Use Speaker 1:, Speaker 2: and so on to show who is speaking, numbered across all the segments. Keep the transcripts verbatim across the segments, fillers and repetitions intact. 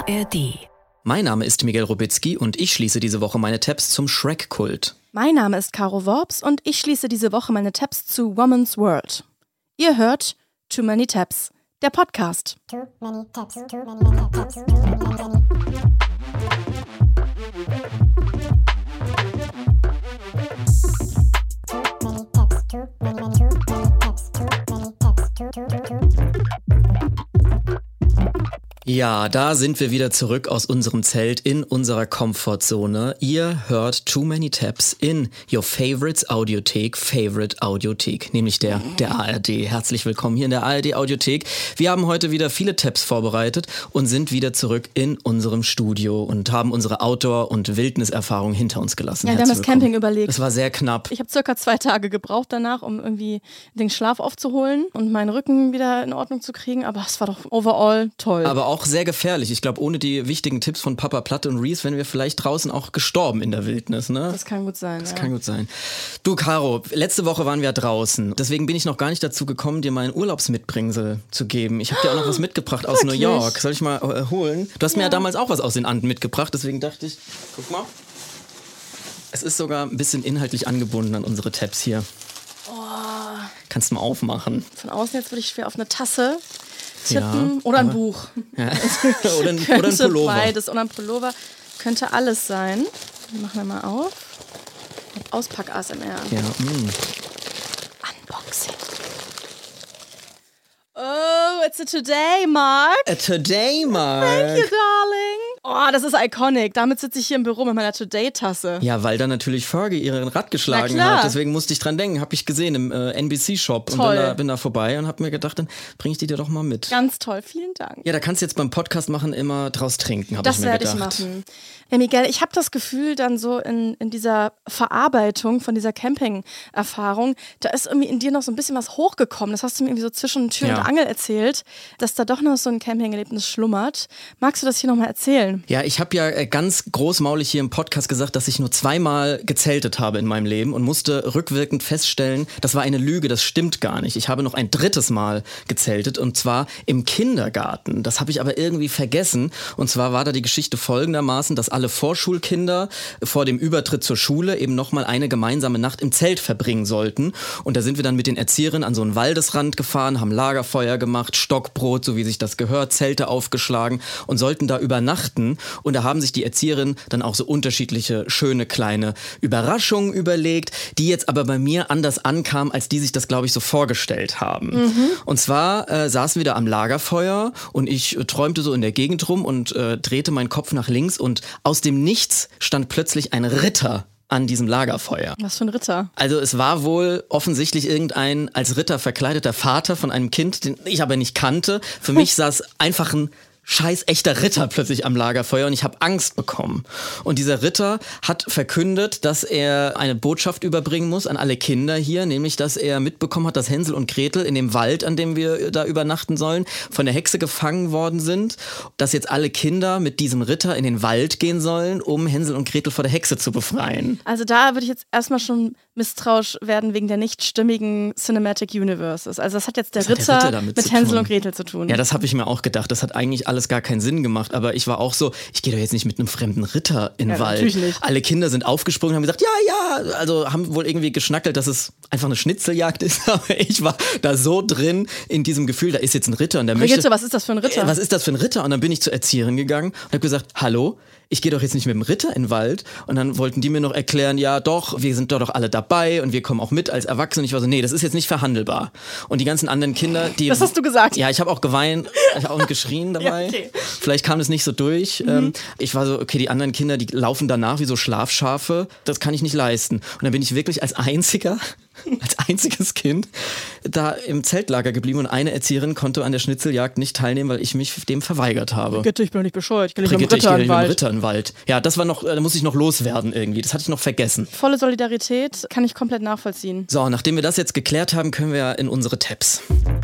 Speaker 1: R D.
Speaker 2: Mein Name ist Miguel Robitzky und ich schließe diese Woche meine Tabs zum Shrek-Kult.
Speaker 3: Mein Name ist Caro Worps und ich schließe diese Woche meine Tabs zu Woman's World. Ihr hört Too Many Tabs, der Podcast.
Speaker 4: Too many tabs, too many tabs, too many.
Speaker 2: Ja, da sind wir wieder zurück aus unserem Zelt in unserer Komfortzone. Ihr hört Too Many Tabs in Your Favorites Audiothek, Favorite Audiothek, nämlich der, der A R D. Herzlich willkommen hier in der A R D Audiothek. Wir haben heute wieder viele Tabs vorbereitet und sind wieder zurück in unserem Studio und haben unsere Outdoor- und Wildniserfahrung hinter uns gelassen.
Speaker 3: Ja, wir haben das Camping überlegt.
Speaker 2: Das war sehr knapp.
Speaker 3: Ich habe circa zwei Tage gebraucht danach, um irgendwie den Schlaf aufzuholen und meinen Rücken wieder in Ordnung zu kriegen, aber es war doch overall toll.
Speaker 2: Aber auch sehr gefährlich. Ich glaube, ohne die wichtigen Tipps von Papa Platte und Reese wären wir vielleicht draußen auch gestorben in der Wildnis, ne?
Speaker 3: Das kann gut sein,
Speaker 2: Das
Speaker 3: ja.
Speaker 2: kann gut sein. Du, Caro, letzte Woche waren wir draußen. Deswegen bin ich noch gar nicht dazu gekommen, dir mein Urlaubsmitbringsel zu geben. Ich habe dir auch noch was mitgebracht aus
Speaker 3: Wirklich?
Speaker 2: New York. Soll ich mal äh, holen? Du hast mir
Speaker 3: Ja.
Speaker 2: ja damals auch was aus den Anden mitgebracht, deswegen dachte ich, guck mal. Es ist sogar ein bisschen inhaltlich angebunden an unsere Tabs hier.
Speaker 3: Oh,
Speaker 2: Kannst du mal aufmachen.
Speaker 3: von außen jetzt würde ich schwer auf eine Tasse
Speaker 2: Ja,
Speaker 3: tippen oder ein
Speaker 2: aber-
Speaker 3: Buch.
Speaker 2: Ja. oder, ein,
Speaker 3: Könnte
Speaker 2: oder ein Pullover.
Speaker 3: beides. Oder ein Pullover. Könnte alles sein. Wir machen wir mal auf. Auspack-A S M R.
Speaker 2: Ja, mm.
Speaker 3: Unboxing. Oh, it's a today, Mark.
Speaker 2: A Today, Mark.
Speaker 3: Thank you, darling. Oh, das ist iconic. Damit sitze ich hier im Büro mit meiner Today-Tasse.
Speaker 2: Ja, weil da natürlich Fergie ihren Rad geschlagen
Speaker 3: Na klar.
Speaker 2: hat. Deswegen musste ich dran denken. Hab ich gesehen im äh, N B C-Shop. Und
Speaker 3: Toll.
Speaker 2: bin da, bin da vorbei und hab mir gedacht, dann bring ich die dir doch mal mit.
Speaker 3: Ganz toll, vielen Dank.
Speaker 2: Ja, da kannst du jetzt beim Podcast machen immer draus trinken, hab ich
Speaker 3: Das
Speaker 2: mir
Speaker 3: werde ich
Speaker 2: gedacht.
Speaker 3: machen. Ja, Miguel, ich habe das Gefühl, dann so in, in dieser Verarbeitung von dieser Camping-Erfahrung, da ist irgendwie in dir noch so ein bisschen was hochgekommen. Das hast du mir irgendwie so zwischen Tür
Speaker 2: Ja.
Speaker 3: und Angel erzählt, dass da doch noch so ein Camping-Erlebnis schlummert. Magst du das hier nochmal erzählen?
Speaker 2: Ja, ich habe ja äh, ganz großmaulig hier im Podcast gesagt, dass ich nur zweimal gezeltet habe in meinem Leben und musste rückwirkend feststellen, das war eine Lüge, das stimmt gar nicht. Ich habe noch ein drittes Mal gezeltet und zwar im Kindergarten. Das habe ich aber irgendwie vergessen. Und zwar war da die Geschichte folgendermaßen, dass alle Vorschulkinder vor dem Übertritt zur Schule eben nochmal eine gemeinsame Nacht im Zelt verbringen sollten. Und da sind wir dann mit den Erzieherinnen an so einen Waldesrand gefahren, haben Lagerfeuer gemacht, Stockbrot, so wie sich das gehört, Zelte aufgeschlagen und sollten da übernachten. Und da haben sich die Erzieherinnen dann auch so unterschiedliche, schöne, kleine Überraschungen überlegt, die jetzt aber bei mir anders ankamen, als die sich das, glaube ich, so vorgestellt haben.
Speaker 3: Mhm.
Speaker 2: Und zwar äh, saßen wir da am Lagerfeuer und ich äh, träumte so in der Gegend rum und äh, drehte meinen Kopf nach links und aus dem Nichts stand plötzlich ein Ritter an diesem Lagerfeuer.
Speaker 3: Was für ein Ritter.
Speaker 2: Also es war wohl offensichtlich irgendein als Ritter verkleideter Vater von einem Kind, den ich aber nicht kannte. Für mich saß einfach ein scheiß echter Ritter plötzlich am Lagerfeuer und ich habe Angst bekommen. Und dieser Ritter hat verkündet, dass er eine Botschaft überbringen muss an alle Kinder hier, nämlich, dass er mitbekommen hat, dass Hänsel und Gretel in dem Wald, an dem wir da übernachten sollen, von der Hexe gefangen worden sind, dass jetzt alle Kinder mit diesem Ritter in den Wald gehen sollen, um Hänsel und Gretel vor der Hexe zu befreien.
Speaker 3: Also da würde ich jetzt erstmal schon misstrauisch werden wegen der nicht stimmigen Cinematic Universes. Also das hat jetzt der,
Speaker 2: Was hat
Speaker 3: Ritter,
Speaker 2: der Ritter damit
Speaker 3: mit
Speaker 2: zu
Speaker 3: Hänsel
Speaker 2: tun?
Speaker 3: und Gretel zu tun.
Speaker 2: Ja, das habe ich mir auch gedacht. Das hat eigentlich alles gar keinen Sinn gemacht. Aber ich war auch so, ich gehe doch jetzt nicht mit einem fremden Ritter in den
Speaker 3: Ja,
Speaker 2: Wald.
Speaker 3: natürlich nicht.
Speaker 2: Alle Kinder sind aufgesprungen und haben gesagt, ja, ja. Also haben wohl irgendwie geschnackelt, dass es einfach eine Schnitzeljagd ist. Aber ich war da so drin in diesem Gefühl, da ist jetzt ein Ritter und der möchte...
Speaker 3: Brigitte, was ist das für ein Ritter?
Speaker 2: Äh, Was ist das für ein Ritter? Und dann bin ich zur Erzieherin gegangen und habe gesagt, hallo, ich gehe doch jetzt nicht mit dem Ritter in den Wald. Und dann wollten die mir noch erklären, ja doch, wir sind doch alle dabei und wir kommen auch mit als Erwachsene. Und ich war so, nee, das ist jetzt nicht verhandelbar. Und die ganzen anderen Kinder, die...
Speaker 3: Das hast du gesagt.
Speaker 2: Ja, ich habe auch geweint, ich habe auch geschrien dabei.
Speaker 3: Ja, okay.
Speaker 2: Vielleicht kam das nicht so durch. Ähm, ich war so, okay, die anderen Kinder, die laufen danach wie so Schlafschafe. Das kann ich nicht leisten. Und dann bin ich wirklich als einziger, als einziges Kind da im Zeltlager geblieben und eine Erzieherin konnte an der Schnitzeljagd nicht teilnehmen, weil ich mich dem verweigert habe.
Speaker 3: Brigitte, ich bin doch nicht bescheuert. Ich gehe nicht mit dem
Speaker 2: Brigitte, ich
Speaker 3: Ritter
Speaker 2: gehe
Speaker 3: in
Speaker 2: nicht
Speaker 3: den
Speaker 2: mit dem
Speaker 3: Wald.
Speaker 2: Ritter in den Wald. Ja, das war noch, da muss ich noch loswerden irgendwie. Das hatte ich noch vergessen.
Speaker 3: Volle Solidarität kann ich komplett nachvollziehen.
Speaker 2: So, nachdem wir das jetzt geklärt haben, können wir in unsere Tabs.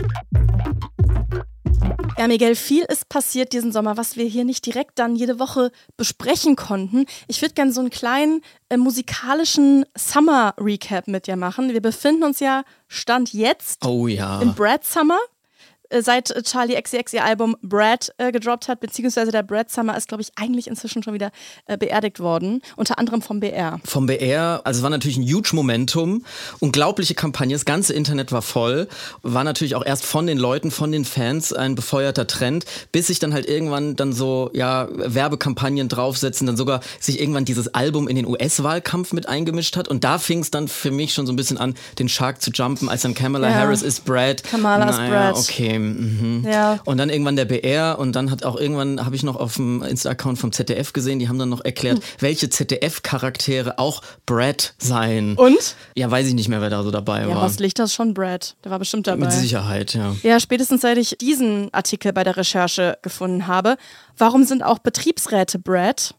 Speaker 3: Ja, Miguel, viel ist passiert diesen Sommer, was wir hier nicht direkt dann jede Woche besprechen konnten. Ich würde gerne so einen kleinen äh, musikalischen Summer-Recap mit dir machen. Wir befinden uns ja Stand jetzt
Speaker 2: Oh ja.
Speaker 3: im Brad Summer. äh, seit Charli X C X ihr Album Brad äh, gedroppt hat, beziehungsweise der Brad Summer ist, glaube ich, eigentlich inzwischen schon wieder äh, beerdigt worden, unter anderem vom B R.
Speaker 2: Vom B R, also es war natürlich ein huge Momentum, unglaubliche Kampagne, das ganze Internet war voll, war natürlich auch erst von den Leuten, von den Fans ein befeuerter Trend, bis sich dann halt irgendwann dann so, ja, Werbekampagnen draufsetzen, dann sogar sich irgendwann dieses Album in den U S-Wahlkampf mit eingemischt hat und da fing es dann für mich schon so ein bisschen an, den Shark zu jumpen, als dann Kamala ja. Harris ist Brad.
Speaker 3: Kamala ist
Speaker 2: naja,
Speaker 3: Brad.
Speaker 2: okay. Mhm.
Speaker 3: Ja.
Speaker 2: Und dann irgendwann der B R und dann hat auch irgendwann, habe ich noch auf dem Insta-Account vom Z D F gesehen, die haben dann noch erklärt, hm. welche Z D F-Charaktere auch Brad seien.
Speaker 3: Und?
Speaker 2: Ja, weiß ich nicht mehr, wer da so dabei
Speaker 3: ja,
Speaker 2: war.
Speaker 3: Horst Lichter ist schon Brad, der war bestimmt dabei.
Speaker 2: Mit Sicherheit, ja.
Speaker 3: Ja, spätestens seit ich diesen Artikel bei der Recherche gefunden habe, warum sind auch Betriebsräte Brad?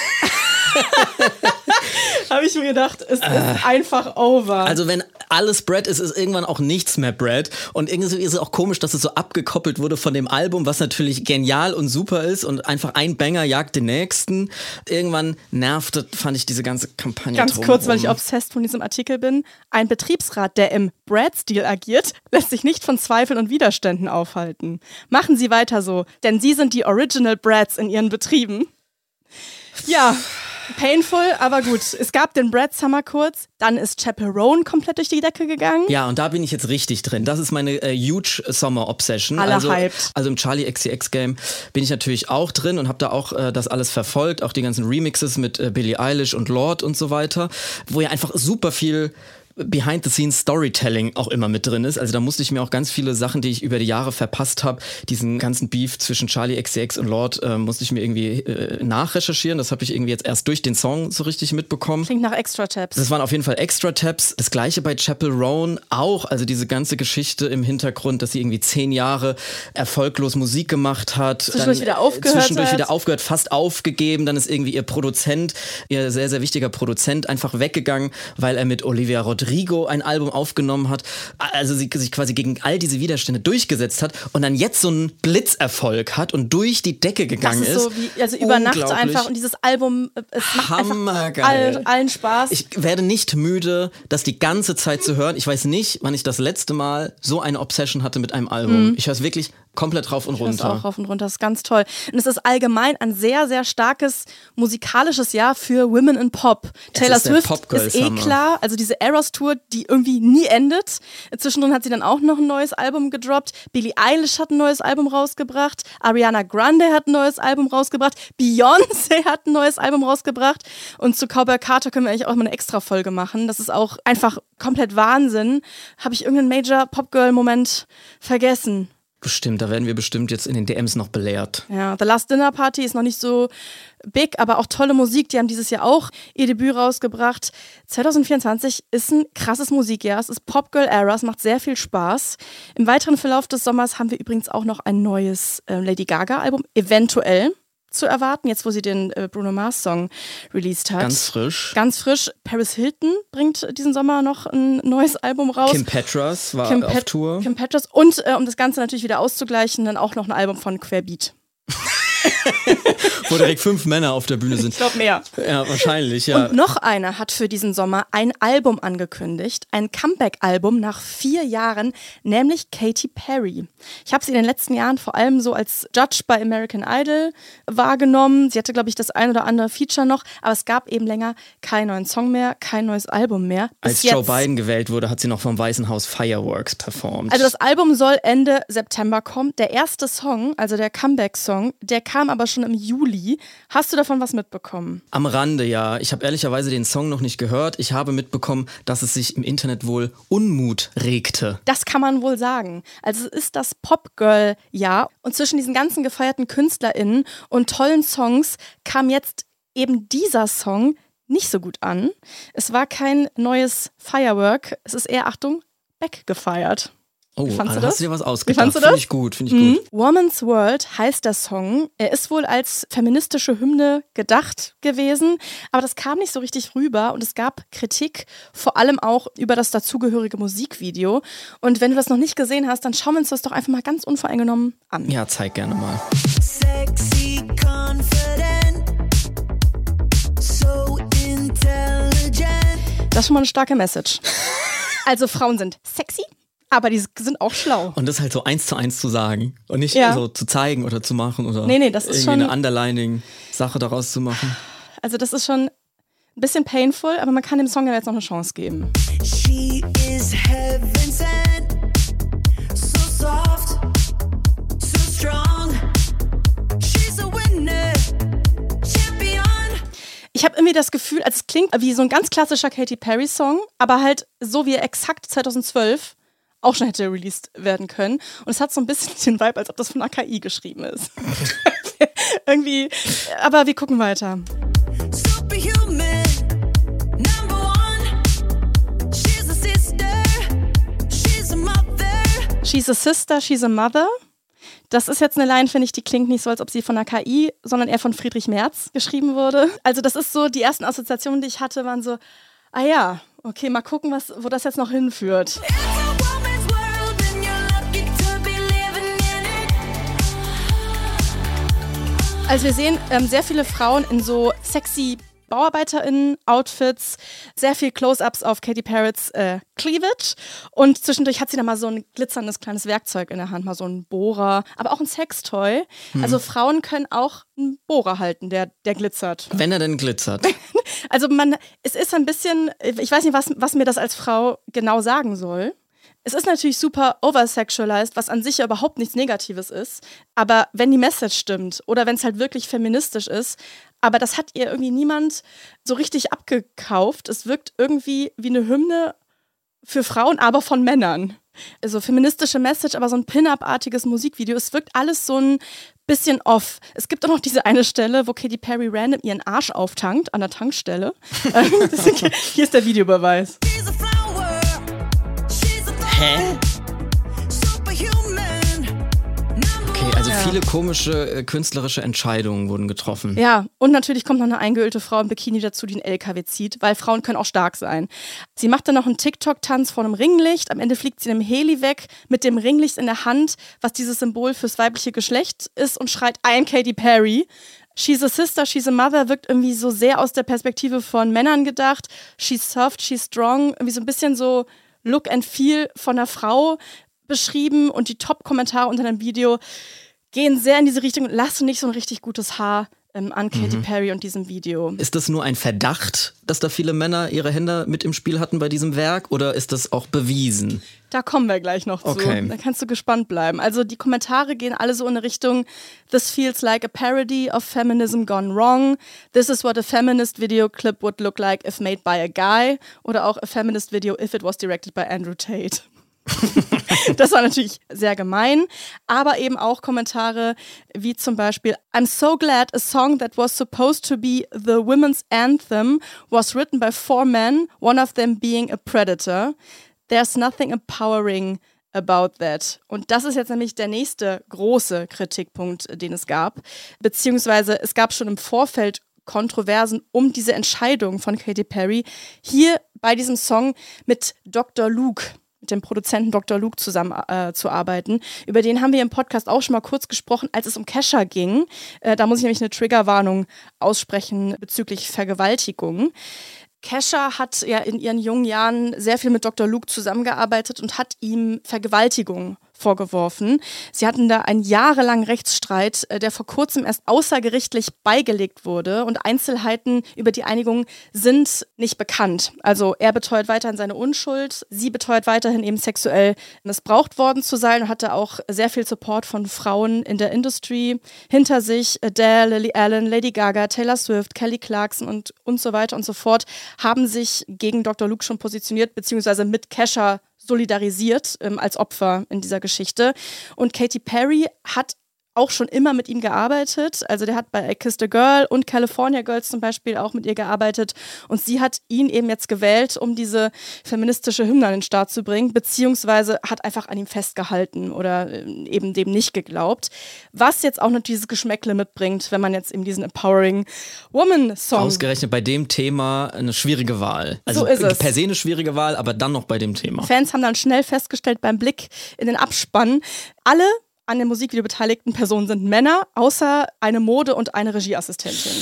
Speaker 3: Habe ich mir gedacht, es ist äh, einfach over.
Speaker 2: Also wenn alles Brad ist, ist irgendwann auch nichts mehr Brad. Und irgendwie ist es auch komisch, dass es so abgekoppelt wurde von dem Album, was natürlich genial und super ist und einfach ein Banger jagt den nächsten. Irgendwann nervte, fand ich diese ganze Kampagne
Speaker 3: Ganz
Speaker 2: drumherum.
Speaker 3: kurz, weil ich obsessed von diesem Artikel bin. Ein Betriebsrat, der im Brad-Stil agiert, lässt sich nicht von Zweifeln und Widerständen aufhalten. Machen Sie weiter so, denn Sie sind die Original Brads in Ihren Betrieben. Ja, painful, aber gut. Es gab den Brad Summer kurz, dann ist Chaperone komplett durch die Decke gegangen.
Speaker 2: Ja, und da bin ich jetzt richtig drin. Das ist meine äh, huge Summer Obsession.
Speaker 3: Alle
Speaker 2: also,
Speaker 3: hyped.
Speaker 2: Also im Charli X C X Game bin ich natürlich auch drin und habe da auch äh, das alles verfolgt, auch die ganzen Remixes mit äh, Billie Eilish und Lorde und so weiter, wo ja einfach super viel Behind-the-Scenes-Storytelling auch immer mit drin ist. Also da musste ich mir auch ganz viele Sachen, die ich über die Jahre verpasst habe, diesen ganzen Beef zwischen Charli X C X und Lorde, äh, musste ich mir irgendwie äh, nachrecherchieren. Das habe ich irgendwie jetzt erst durch den Song so richtig mitbekommen.
Speaker 3: Klingt nach Extra-Tabs.
Speaker 2: Das waren auf jeden Fall Extra-Tabs. Das gleiche bei Chaperone auch. Also diese ganze Geschichte im Hintergrund, dass sie irgendwie zehn Jahre erfolglos Musik gemacht hat.
Speaker 3: Zwischendurch
Speaker 2: dann,
Speaker 3: wieder aufgehört
Speaker 2: Zwischendurch
Speaker 3: hat.
Speaker 2: wieder aufgehört, fast aufgegeben. Dann ist irgendwie ihr Produzent, ihr sehr, sehr wichtiger Produzent, einfach weggegangen, weil er mit Olivia Rodrigo ein Album aufgenommen hat, also sie sich quasi gegen all diese Widerstände durchgesetzt hat und dann jetzt so einen Blitzerfolg hat und durch die Decke gegangen ist.
Speaker 3: Das ist so wie, also über Nacht einfach und dieses Album, es macht einfach all, allen Spaß.
Speaker 2: Ich werde nicht müde, das die ganze Zeit zu hören. Ich weiß nicht, wann ich das letzte Mal so eine Obsession hatte mit einem Album. Mhm. Ich höre es wirklich komplett rauf und
Speaker 3: ich
Speaker 2: runter.
Speaker 3: Auch rauf und runter, das ist ganz toll. Und es ist allgemein ein sehr, sehr starkes musikalisches Jahr für Women in Pop.
Speaker 2: Es
Speaker 3: Taylor
Speaker 2: ist
Speaker 3: Swift
Speaker 2: Pop-Girl
Speaker 3: ist eh
Speaker 2: Summer.
Speaker 3: klar, also diese Eras-Tour, die irgendwie nie endet. Zwischendrin hat sie dann auch noch ein neues Album gedroppt. Billie Eilish hat ein neues Album rausgebracht. Ariana Grande hat ein neues Album rausgebracht. Beyoncé hat ein neues Album rausgebracht. Und zu Cowboy Carter können wir eigentlich auch mal eine Extra-Folge machen. Das ist auch einfach komplett Wahnsinn. Habe ich irgendeinen Major-Pop-Girl-Moment vergessen?
Speaker 2: Bestimmt, da werden wir bestimmt jetzt in den D Ms noch belehrt.
Speaker 3: Ja, The Last Dinner Party ist noch nicht so big, aber auch tolle Musik. Die haben dieses Jahr auch ihr Debüt rausgebracht. zwanzig vierundzwanzig ist ein krasses Musikjahr. Es ist Pop-Girl-Era, es macht sehr viel Spaß. Im weiteren Verlauf des Sommers haben wir übrigens auch noch ein neues äh, Lady Gaga-Album, eventuell zu erwarten, jetzt wo sie den äh, Bruno Mars-Song released hat.
Speaker 2: Ganz frisch.
Speaker 3: Ganz frisch. Paris Hilton bringt diesen Sommer noch ein neues Album raus.
Speaker 2: Kim Petras war
Speaker 3: Kim
Speaker 2: auf
Speaker 3: Pet-
Speaker 2: Tour.
Speaker 3: Kim Petras und äh, um das Ganze natürlich wieder auszugleichen, dann auch noch ein Album von Querbeat.
Speaker 2: Wo direkt fünf Männer auf der Bühne sind.
Speaker 3: Ich glaube mehr.
Speaker 2: Ja, wahrscheinlich, ja.
Speaker 3: Und noch einer hat für diesen Sommer ein Album angekündigt, ein Comeback-Album nach vier Jahren, nämlich Katy Perry. Ich habe sie in den letzten Jahren vor allem so als Judge bei American Idol wahrgenommen. Sie hatte, glaube ich, das ein oder andere Feature noch, aber es gab eben länger keinen neuen Song mehr, kein neues Album mehr. Bis
Speaker 2: Als
Speaker 3: jetzt.
Speaker 2: Joe Biden gewählt wurde, hat sie noch vom Weißen Haus Fireworks performt.
Speaker 3: Also das Album soll Ende September kommen. Der erste Song, also der Comeback-Song, der kam aber schon im Juli. Hast du davon was mitbekommen?
Speaker 2: Am Rande, ja. Ich habe ehrlicherweise den Song noch nicht gehört. Ich habe mitbekommen, dass es sich im Internet wohl Unmut regte.
Speaker 3: Das kann man wohl sagen. Also es ist das Pop-Girl-Jahr und zwischen diesen ganzen gefeierten KünstlerInnen und tollen Songs kam jetzt eben dieser Song nicht so gut an. Es war kein neues Firework. Es ist eher, Achtung, backgefeiert.
Speaker 2: Oh,
Speaker 3: Wie fandst
Speaker 2: da
Speaker 3: du das?
Speaker 2: hast du dir was
Speaker 3: Wie
Speaker 2: ausgedacht.
Speaker 3: fandst du
Speaker 2: Finde
Speaker 3: das?
Speaker 2: ich gut, finde ich
Speaker 3: Mhm.
Speaker 2: gut.
Speaker 3: Woman's World heißt der Song. Er ist wohl als feministische Hymne gedacht gewesen, aber das kam nicht so richtig rüber und es gab Kritik, vor allem auch über das dazugehörige Musikvideo. Und wenn du das noch nicht gesehen hast, dann schauen wir uns das doch einfach mal ganz unvoreingenommen an.
Speaker 2: Ja, zeig gerne mal.
Speaker 1: Sexy, confident, so intelligent.
Speaker 3: Das ist schon mal eine starke Message. Also Frauen sind sexy, Aber die sind auch schlau.
Speaker 2: Und das halt so eins zu eins zu sagen und nicht
Speaker 3: Ja.
Speaker 2: so zu zeigen oder zu machen oder
Speaker 3: Nee, nee, das ist
Speaker 2: irgendwie
Speaker 3: schon-
Speaker 2: eine Underlining-Sache daraus zu machen.
Speaker 3: Also das ist schon ein bisschen painful, aber man kann dem Song ja jetzt noch eine Chance geben.
Speaker 1: She is heaven sent, so soft, so strong. She's a winner, champion.
Speaker 3: Ich habe irgendwie das Gefühl, also es klingt wie so ein ganz klassischer Katy Perry-Song, aber halt so wie er exakt zweitausendzwölf auch schon hätte released werden können. Und es hat so ein bisschen den Vibe, als ob das von einer K I geschrieben ist. Irgendwie, aber wir gucken weiter.
Speaker 1: Superhuman, number one. She's a sister, she's a mother.
Speaker 3: She's a sister, she's a mother. Das ist jetzt eine Line, finde ich, die klingt nicht so, als ob sie von einer K I, sondern eher von Friedrich Merz geschrieben wurde. Also das ist so, die ersten Assoziationen, die ich hatte, waren so, ah ja, okay, mal gucken, was, wo das jetzt noch hinführt.
Speaker 1: It's a woman's world and you're lucky to be living in it.
Speaker 3: Also wir sehen ähm, sehr viele Frauen in so sexy BauarbeiterInnen-Outfits, sehr viel Close-Ups auf Katy Perrys äh, Cleavage und zwischendurch hat sie dann mal so ein glitzerndes kleines Werkzeug in der Hand, mal so ein Bohrer, aber auch ein Sextoy.
Speaker 2: Hm.
Speaker 3: Also Frauen können auch einen Bohrer halten, der, der glitzert.
Speaker 2: Wenn er denn glitzert.
Speaker 3: Also man, es ist ein bisschen, ich weiß nicht, was, was mir das als Frau genau sagen soll. Es ist natürlich super oversexualized, was an sich ja überhaupt nichts Negatives ist. Aber wenn die Message stimmt oder wenn es halt wirklich feministisch ist, aber das hat ihr irgendwie niemand so richtig abgekauft. Es wirkt irgendwie wie eine Hymne für Frauen, aber von Männern. Also feministische Message, aber so ein Pin-Up-artiges Musikvideo. Es wirkt alles so ein bisschen off. Es gibt auch noch diese eine Stelle, wo Katy Perry random ihren Arsch auftankt an der Tankstelle. Hier ist der Videobeweis.
Speaker 1: She's a flower, she's a
Speaker 2: Hä?
Speaker 1: superhuman, number
Speaker 2: Okay,
Speaker 1: one.
Speaker 2: also viele komische äh, künstlerische Entscheidungen wurden getroffen.
Speaker 3: Ja, und natürlich kommt noch eine eingeölte Frau im Bikini dazu, die einen L K W zieht, weil Frauen können auch stark sein. Sie macht dann noch einen TikTok-Tanz vor einem Ringlicht. Am Ende fliegt sie in einem Heli weg mit dem Ringlicht in der Hand, was dieses Symbol fürs weibliche Geschlecht ist und schreit, I am Katy Perry. She's a sister, she's a mother wirkt irgendwie so sehr aus der Perspektive von Männern gedacht. She's soft, she's strong. Irgendwie so ein bisschen so Look and Feel von einer Frau beschrieben. Und die Top-Kommentare unter dem Video gehen sehr in diese Richtung und lassen nicht so ein richtig gutes Haar ähm, an Katy
Speaker 2: Mhm.
Speaker 3: Perry und diesem Video.
Speaker 2: Ist das nur ein Verdacht, dass da viele Männer ihre Hände mit im Spiel hatten bei diesem Werk oder ist das auch bewiesen?
Speaker 3: Da kommen wir gleich noch
Speaker 2: Okay.
Speaker 3: zu. Da kannst du gespannt bleiben. Also die Kommentare gehen alle so in eine Richtung, this feels like a parody of feminism gone wrong. This is what a feminist video clip would look like if made by a guy. Oder auch a feminist video if it was directed by Andrew Tate. Das war natürlich sehr gemein, aber eben auch Kommentare wie zum Beispiel I'm so glad a song that was supposed to be the women's anthem was written by four men, one of them being a predator. There's nothing empowering about that. Und das ist jetzt nämlich der nächste große Kritikpunkt, den es gab. Beziehungsweise es gab schon im Vorfeld Kontroversen um diese Entscheidung von Katy Perry, hier bei diesem Song mit Doktor Luke, mit dem Produzenten Doktor Luke zusammen äh, zu arbeiten. Über den haben wir im Podcast auch schon mal kurz gesprochen, als es um Kesha ging. Äh, da muss ich nämlich eine Triggerwarnung aussprechen bezüglich Vergewaltigung. Kesha hat ja in ihren jungen Jahren sehr viel mit Doktor Luke zusammengearbeitet und hat ihm Vergewaltigung vorgeworfen. Sie hatten da einen jahrelangen Rechtsstreit, äh, der vor kurzem erst außergerichtlich beigelegt wurde und Einzelheiten über die Einigung sind nicht bekannt. Also er beteuert weiterhin seine Unschuld, sie beteuert weiterhin eben sexuell missbraucht worden zu sein und hatte auch sehr viel Support von Frauen in der Industry hinter sich. Adele, Lily Allen, Lady Gaga, Taylor Swift, Kelly Clarkson und, und so weiter und so fort haben sich gegen Doktor Luke schon positioniert, beziehungsweise mit Kesha solidarisiert ähm, als Opfer in dieser Geschichte. Und Katy Perry hat auch schon immer mit ihm gearbeitet. Also der hat bei I Kissed a Girl und California Girls zum Beispiel auch mit ihr gearbeitet. Und sie hat ihn eben jetzt gewählt, um diese feministische Hymne an den Start zu bringen, beziehungsweise hat einfach an ihm festgehalten oder eben dem nicht geglaubt. Was jetzt auch noch dieses Geschmäckle mitbringt, wenn man jetzt eben diesen Empowering Woman Song...
Speaker 2: Ausgerechnet bei dem Thema eine schwierige Wahl. Also
Speaker 3: So ist es.
Speaker 2: per se eine schwierige Wahl, aber dann noch bei dem Thema.
Speaker 3: Fans haben dann schnell festgestellt beim Blick in den Abspann, alle an dem Musikvideo beteiligten Personen sind Männer, außer eine Mode- und eine Regieassistentin.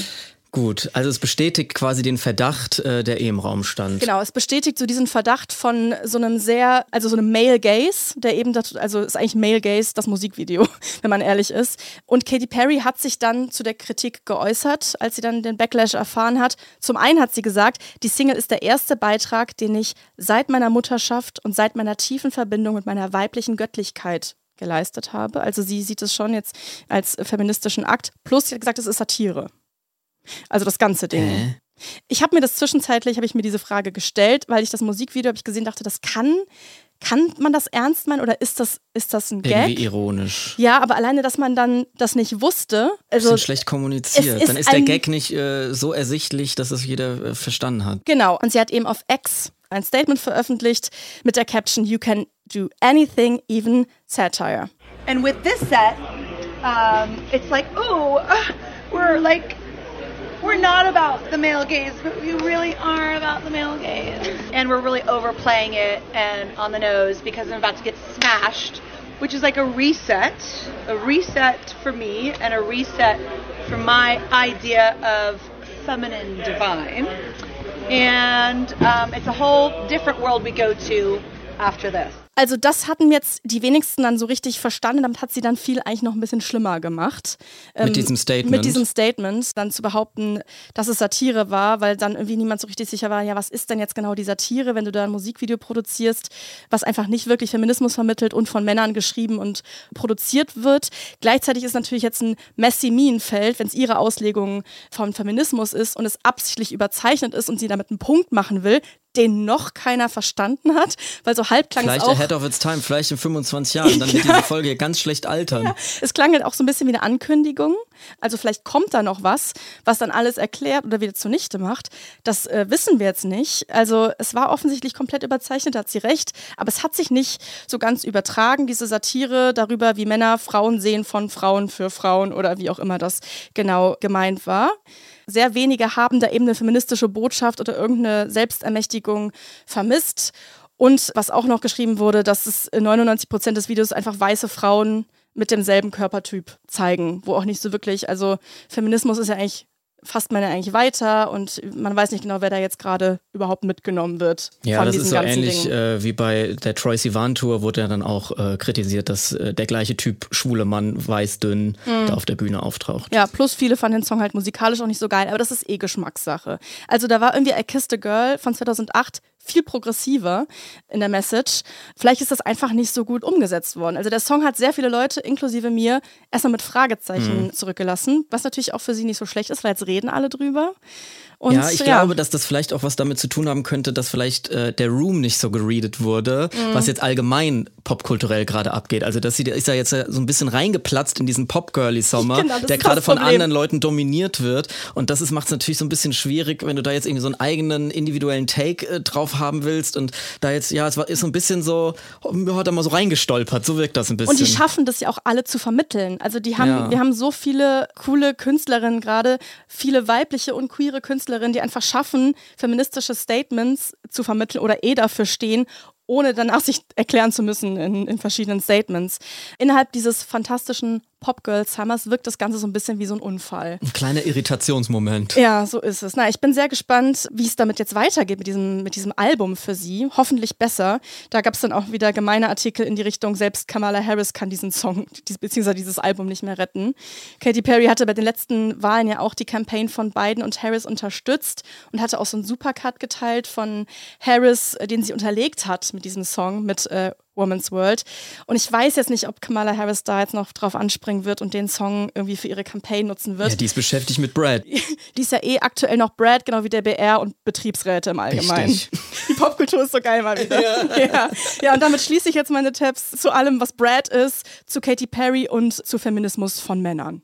Speaker 2: Gut, also es bestätigt quasi den Verdacht, äh, der eh im Raum stand.
Speaker 3: Genau, es bestätigt so diesen Verdacht von so einem sehr, also so einem Male Gaze, der eben, dazu, also ist eigentlich Male Gaze das Musikvideo, wenn man ehrlich ist. Und Katy Perry hat sich dann zu der Kritik geäußert, als sie dann den Backlash erfahren hat. Zum einen hat sie gesagt, die Single ist der erste Beitrag, den ich seit meiner Mutterschaft und seit meiner tiefen Verbindung mit meiner weiblichen Göttlichkeit geleistet habe. Also sie sieht es schon jetzt als feministischen Akt. Plus sie hat gesagt, es ist Satire. Also das ganze Ding.
Speaker 2: Äh?
Speaker 3: Ich habe mir das zwischenzeitlich, habe ich mir diese Frage gestellt, weil ich das Musikvideo habe ich gesehen, dachte, das kann, kann man das ernst meinen oder ist das, ist das ein Gag?
Speaker 2: Irgendwie ironisch.
Speaker 3: Ja, aber alleine, dass man dann das nicht wusste. Also
Speaker 2: Bisschen schlecht kommuniziert.
Speaker 3: es ist
Speaker 2: Dann ist der
Speaker 3: ein-
Speaker 2: Gag nicht äh, so ersichtlich, dass es jeder äh, verstanden hat.
Speaker 3: Genau, und sie hat eben auf X ein Statement veröffentlicht mit der Caption You can do anything, even satire.
Speaker 5: And with this set, um, it's like, ooh, uh, we're like, we're not about the male gaze, but we really are about the male gaze. And we're really overplaying it and on the nose because I'm about to get smashed, which is like a reset, a reset for me and a reset for my idea of feminine divine. And um, it's a whole different world we go to after this.
Speaker 3: Also das hatten jetzt die wenigsten dann so richtig verstanden. Damit hat sie dann viel eigentlich noch ein bisschen schlimmer gemacht.
Speaker 2: Mit diesem Statement.
Speaker 3: Mit diesem Statement dann zu behaupten, dass es Satire war, weil dann irgendwie niemand so richtig sicher war, ja, was ist denn jetzt genau die Satire, wenn du da ein Musikvideo produzierst, was einfach nicht wirklich Feminismus vermittelt und von Männern geschrieben und produziert wird. Gleichzeitig ist natürlich jetzt ein messy Minenfeld, wenn es ihre Auslegung von Feminismus ist und es absichtlich überzeichnet ist und sie damit einen Punkt machen will, den noch keiner verstanden hat, weil so halb klang
Speaker 2: Vielleicht
Speaker 3: es auch...
Speaker 2: ahead of its time, vielleicht in fünfundzwanzig Jahren, dann wird diese Folge ganz schlecht altern.
Speaker 3: Ja, es klang halt auch so ein bisschen wie eine Ankündigung. Also vielleicht kommt da noch was, was dann alles erklärt oder wieder zunichte macht. Das äh, wissen wir jetzt nicht. Also es war offensichtlich komplett überzeichnet, da hat sie recht. Aber es hat sich nicht so ganz übertragen, diese Satire darüber, wie Männer Frauen sehen von Frauen für Frauen oder wie auch immer das genau gemeint war. Sehr wenige haben da eben eine feministische Botschaft oder irgendeine Selbstermächtigung vermisst. Und was auch noch geschrieben wurde, dass es neunundneunzig Prozent des Videos einfach weiße Frauen mit demselben Körpertyp zeigen, wo auch nicht so wirklich, also Feminismus ist ja eigentlich, fasst man ja eigentlich weiter und man weiß nicht genau, wer da jetzt gerade überhaupt mitgenommen wird.
Speaker 2: Ja,
Speaker 3: von
Speaker 2: das
Speaker 3: diesen
Speaker 2: ist so
Speaker 3: ganzen
Speaker 2: ähnlich
Speaker 3: Dingen.
Speaker 2: äh, wie bei der Troye Sivan Tour wurde ja dann auch äh, kritisiert, dass äh, der gleiche Typ schwule Mann, weiß, dünn,
Speaker 3: Mhm.
Speaker 2: da auf der Bühne auftaucht.
Speaker 3: Ja, plus viele fanden den Song halt musikalisch auch nicht so geil, aber das ist eh Geschmackssache. Also da war irgendwie I Kissed a Girl von zweitausendacht viel progressiver in der Message. Vielleicht ist das einfach nicht so gut umgesetzt worden. Also der Song hat sehr viele Leute, inklusive mir, erstmal mit Fragezeichen
Speaker 2: Mhm.
Speaker 3: zurückgelassen, was natürlich auch für sie nicht so schlecht ist, weil jetzt reden alle drüber. Und,
Speaker 2: ja, ich glaube, dass das vielleicht auch was damit zu tun haben könnte, dass vielleicht äh, der Room nicht so geredet wurde,
Speaker 3: Mhm.
Speaker 2: was jetzt allgemein popkulturell gerade abgeht. Also das ist ja jetzt so ein bisschen reingeplatzt in diesen Pop-Girly-Sommer,
Speaker 3: Genau, das
Speaker 2: der
Speaker 3: ist
Speaker 2: gerade
Speaker 3: das
Speaker 2: von
Speaker 3: Problem.
Speaker 2: anderen Leuten dominiert wird. Und das macht es natürlich so ein bisschen schwierig, wenn du da jetzt irgendwie so einen eigenen individuellen Take äh, drauf haben willst. Und da jetzt, ja, es war, ist so ein bisschen so, oh, hat er mal so reingestolpert. So wirkt das ein bisschen.
Speaker 3: Und die schaffen das ja auch alle zu vermitteln. Also die haben,
Speaker 2: Ja.
Speaker 3: wir haben so viele coole Künstlerinnen gerade, viele weibliche und queere Künstlerinnen, die einfach schaffen, feministische Statements zu vermitteln oder eh dafür stehen, ohne danach sich erklären zu müssen in, in verschiedenen Statements. Innerhalb dieses fantastischen Pop-Girl-Summers wirkt das Ganze so ein bisschen wie so ein Unfall.
Speaker 2: Ein kleiner Irritationsmoment.
Speaker 3: Ja, so ist es. Na, ich bin sehr gespannt, wie es damit jetzt weitergeht mit diesem, mit diesem Album für sie. Hoffentlich besser. Da gab es dann auch wieder gemeine Artikel in die Richtung, selbst Kamala Harris kann diesen Song bzw. dieses Album nicht mehr retten. Katy Perry hatte bei den letzten Wahlen ja auch die Campaign von Biden und Harris unterstützt und hatte auch so einen Supercut geteilt von Harris, äh, den sie unterlegt hat mit diesem Song, mit äh, Woman's World. Und ich weiß jetzt nicht, ob Kamala Harris da jetzt noch drauf anspringen wird und den Song irgendwie für ihre Campaign nutzen wird.
Speaker 2: Ja, die ist beschäftigt mit Brad.
Speaker 3: Die ist ja eh aktuell noch Brad, genau wie der B R und Betriebsräte im Allgemeinen.
Speaker 2: Richtig.
Speaker 3: Die Popkultur ist so geil mal wieder. Ja. Ja. Ja, und damit schließe ich jetzt meine Tabs zu allem, was Brad ist, zu Katy Perry und zu Feminismus von Männern.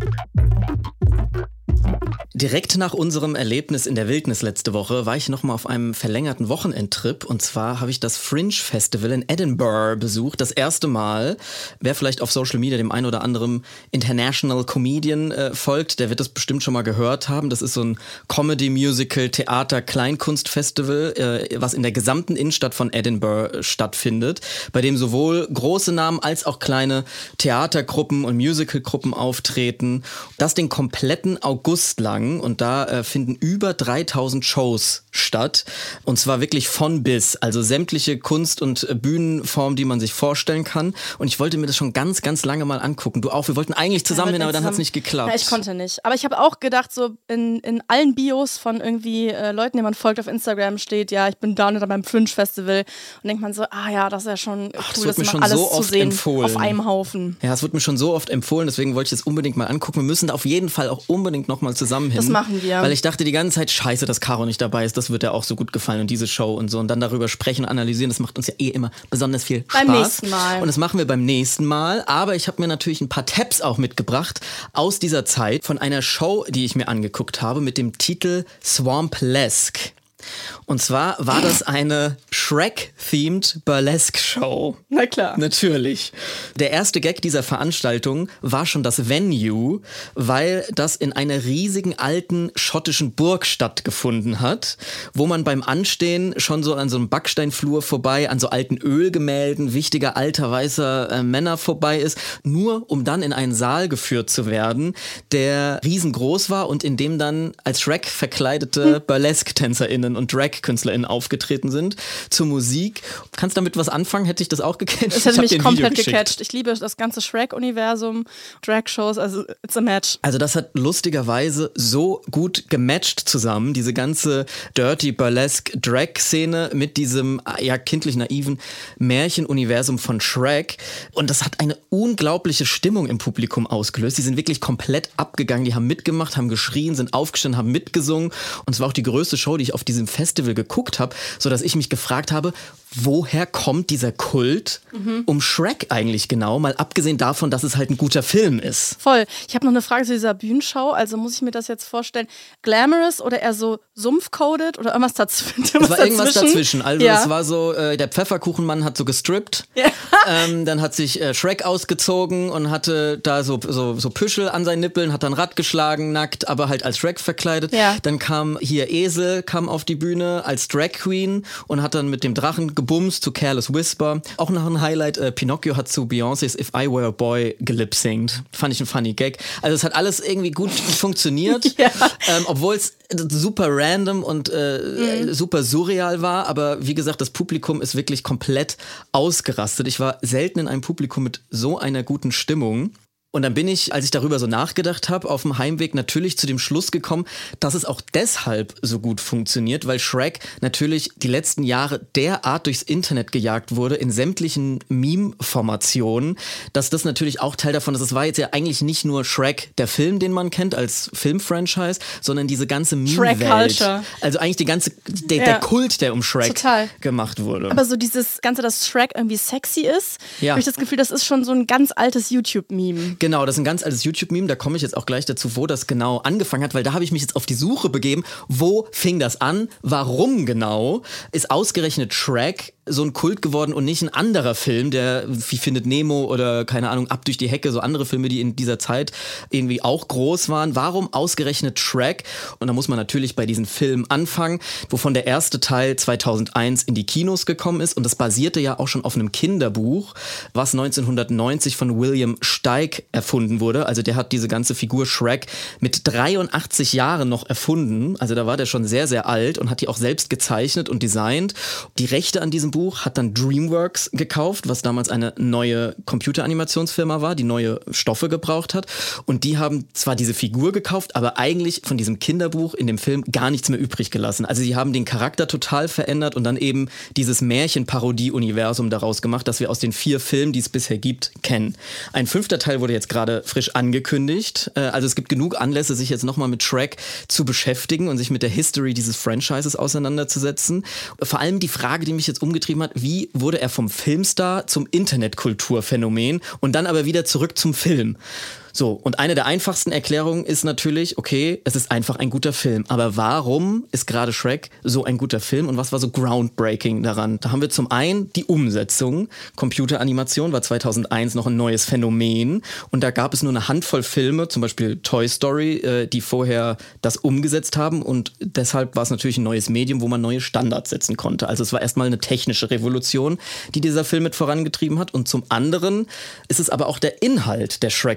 Speaker 2: Direkt nach unserem Erlebnis in der Wildnis letzte Woche war ich nochmal auf einem verlängerten Wochenendtrip und zwar habe ich das Fringe Festival in Edinburgh besucht, das erste Mal. Wer vielleicht auf Social Media dem einen oder anderen International Comedian äh, folgt, der wird das bestimmt schon mal gehört haben. Das ist so ein Comedy, Musical, Theater, Kleinkunstfestival, äh, was in der gesamten Innenstadt von Edinburgh äh, stattfindet, bei dem sowohl große Namen als auch kleine Theatergruppen und Musicalgruppen auftreten. Das den kompletten August lang. gegangen und da äh, finden über dreitausend Shows statt und zwar wirklich von bis, also sämtliche Kunst- und äh, Bühnenformen, die man sich vorstellen kann und ich wollte mir das schon ganz, ganz lange mal angucken. Du auch, wir wollten eigentlich zusammen hin, aber dann hat es nicht geklappt.
Speaker 3: Ja, ich konnte nicht. Aber ich habe auch gedacht, so in, in allen Bios von irgendwie äh, Leuten, die man folgt auf Instagram steht, ja, ich bin down beim Fringe Festival und denkt man so, ah ja, das ist ja schon
Speaker 2: Ach,
Speaker 3: cool,
Speaker 2: das
Speaker 3: das,
Speaker 2: wird mir
Speaker 3: mal
Speaker 2: schon
Speaker 3: alles
Speaker 2: so
Speaker 3: zu
Speaker 2: oft
Speaker 3: sehen
Speaker 2: empfohlen.
Speaker 3: auf einem Haufen.
Speaker 2: Ja, es wird mir schon so oft empfohlen, deswegen wollte ich das unbedingt mal angucken. Wir müssen da auf jeden Fall auch unbedingt nochmal zusammen hin.
Speaker 3: Das machen wir.
Speaker 2: Weil ich dachte die ganze Zeit, scheiße, dass Caro nicht dabei ist, das wird ja auch so gut gefallen und diese Show und so. Und dann darüber sprechen, analysieren, das macht uns ja eh immer besonders viel Spaß.
Speaker 3: Beim nächsten Mal.
Speaker 2: Und das machen wir beim nächsten Mal. Aber ich habe mir natürlich ein paar Tabs auch mitgebracht aus dieser Zeit von einer Show, die ich mir angeguckt habe mit dem Titel Swampesque. Und zwar war das eine Shrek-themed Burlesque-Show.
Speaker 3: Na klar.
Speaker 2: Natürlich. Der erste Gag dieser Veranstaltung war schon das Venue, weil das in einer riesigen alten schottischen Burg stattgefunden hat, wo man beim Anstehen schon so an so einem Backsteinflur vorbei, an so alten Ölgemälden wichtiger alter weißer äh, Männer vorbei ist, nur um dann in einen Saal geführt zu werden, der riesengroß war und in dem dann als Shrek verkleidete Burlesque-TänzerInnen und Drag-KünstlerInnen aufgetreten sind zur Musik. Kannst du damit was anfangen? Hätte ich das auch gecatcht?
Speaker 3: Es hätte
Speaker 2: Ich hab dir
Speaker 3: mich
Speaker 2: ein Video
Speaker 3: komplett
Speaker 2: geschickt.
Speaker 3: gecatcht. Ich liebe das ganze Shrek-Universum, Drag-Shows, also it's a match.
Speaker 2: Also das hat lustigerweise so gut gematcht zusammen, diese ganze Dirty Burlesque Drag-Szene mit diesem ja kindlich naiven Märchenuniversum von Shrek und das hat eine unglaubliche Stimmung im Publikum ausgelöst. Die sind wirklich komplett abgegangen, die haben mitgemacht, haben geschrien, sind aufgestanden, haben mitgesungen und es war auch die größte Show, die ich auf diesem Festival geguckt habe, sodass ich mich gefragt habe, woher kommt dieser Kult mhm. um Shrek eigentlich genau, mal abgesehen davon, dass es halt ein guter Film ist.
Speaker 3: Voll. Ich habe noch eine Frage zu dieser Bühnenshow, also muss ich mir das jetzt vorstellen, glamorous oder eher so sumpf-coded oder irgendwas dazwischen?
Speaker 2: Es war irgendwas dazwischen, also
Speaker 3: ja.
Speaker 2: es war so, äh, der Pfefferkuchenmann hat so gestrippt,
Speaker 3: Ja.
Speaker 2: ähm, dann hat sich äh, Shrek ausgezogen und hatte da so, so, so Püschel an seinen Nippeln, hat dann Rad geschlagen, nackt, aber halt als Shrek verkleidet.
Speaker 3: Ja.
Speaker 2: Dann kam hier Esel, kam auf die Bühne als Drag Queen und hat dann mit dem Drachen gebumst zu Careless Whisper. Auch noch ein Highlight, äh, Pinocchio hat zu Beyoncé's If I Were a Boy gelipsingt. Fand ich ein funny Gag. Also es hat alles irgendwie gut funktioniert,
Speaker 3: Ja.
Speaker 2: ähm, obwohl es super random und äh, mhm. super surreal war, aber wie gesagt, das Publikum ist wirklich komplett ausgerastet. Ich war selten in einem Publikum mit so einer guten Stimmung. Und dann bin ich, als ich darüber so nachgedacht habe, auf dem Heimweg natürlich zu dem Schluss gekommen, dass es auch deshalb so gut funktioniert, weil Shrek natürlich die letzten Jahre derart durchs Internet gejagt wurde, in sämtlichen Meme-Formationen, dass das natürlich auch Teil davon ist. Es war jetzt ja eigentlich nicht nur Shrek, der Film, den man kennt als Filmfranchise, sondern diese ganze Meme-Welt.
Speaker 3: Shrek-Culture.
Speaker 2: Also eigentlich die ganze, der,
Speaker 3: Ja.
Speaker 2: der Kult, der um Shrek
Speaker 3: Total.
Speaker 2: gemacht wurde.
Speaker 3: Aber so dieses Ganze, dass Shrek irgendwie sexy ist,
Speaker 2: Ja.
Speaker 3: habe ich das Gefühl, das ist schon so ein ganz altes YouTube-Meme.
Speaker 2: Genau, das ist ein ganz altes YouTube-Meme, da komme ich jetzt auch gleich dazu, wo das genau angefangen hat, weil da habe ich mich jetzt auf die Suche begeben, wo fing das an, warum genau ist ausgerechnet Shrek so ein Kult geworden und nicht ein anderer Film, der wie Findet Nemo oder keine Ahnung, Ab durch die Hecke, so andere Filme, die in dieser Zeit irgendwie auch groß waren. Warum ausgerechnet Shrek? Und da muss man natürlich bei diesen Filmen anfangen, wovon der erste Teil zweitausendeins in die Kinos gekommen ist und das basierte ja auch schon auf einem Kinderbuch, was neunzehnhundertneunzig von William Steig erfunden wurde. Also der hat diese ganze Figur Shrek mit dreiundachtzig Jahren noch erfunden. Also da war der schon sehr, sehr alt und hat die auch selbst gezeichnet und designt. Die Rechte an diesem Buch hat dann DreamWorks gekauft, was damals eine neue Computeranimationsfirma war, die neue Stoffe gebraucht hat. Und die haben zwar diese Figur gekauft, aber eigentlich von diesem Kinderbuch in dem Film gar nichts mehr übrig gelassen. Also sie haben den Charakter total verändert und dann eben dieses Märchenparodie-Universum daraus gemacht, das wir aus den vier Filmen, die es bisher gibt, kennen. Ein fünfter Teil wurde jetzt gerade frisch angekündigt. Also es gibt genug Anlässe, sich jetzt nochmal mit Shrek zu beschäftigen und sich mit der History dieses Franchises auseinanderzusetzen. Vor allem die Frage, die mich jetzt umgetrieben hat, wie wurde er vom Filmstar zum Internetkulturphänomen und dann aber wieder zurück zum Film? So, und eine der einfachsten Erklärungen ist natürlich, okay, es ist einfach ein guter Film. Aber warum ist gerade Shrek so ein guter Film und was war so groundbreaking daran? Da haben wir zum einen die Umsetzung. Computeranimation war zweitausendeins noch ein neues Phänomen und da gab es nur eine Handvoll Filme, zum Beispiel Toy Story, die vorher das umgesetzt haben und deshalb war es natürlich ein neues Medium, wo man neue Standards setzen konnte. Also es war erstmal eine technische Revolution, die dieser Film mit vorangetrieben hat und zum anderen ist es aber auch der Inhalt der Shrek-Filme,